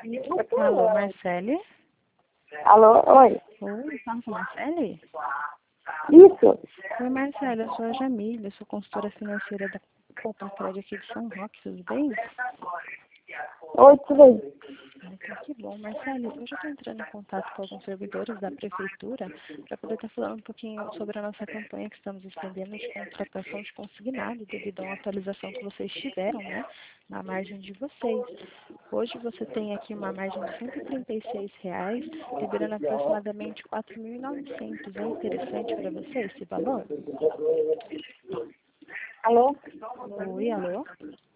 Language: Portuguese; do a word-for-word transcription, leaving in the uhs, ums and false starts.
Alô, Marcele? Alô, oi. Oi, fala com a Marcele? Isso. Oi, Marcele, eu sou a Jamília, eu sou consultora financeira da Copa Crédito aqui de São Roque, tudo bem? Oi, tudo bem? Ah, então que bom. Marcele, hoje eu estou entrando em contato com alguns servidores da Prefeitura para poder estar falando um pouquinho sobre a nossa campanha que estamos estendendo de contratação de consignado devido a uma atualização que vocês tiveram, né, na margem de vocês. Hoje você tem aqui uma margem de cento e trinta e seis reais, liberando aproximadamente quatro mil e novecentos. É interessante para você esse valor? Alô? Oi, alô?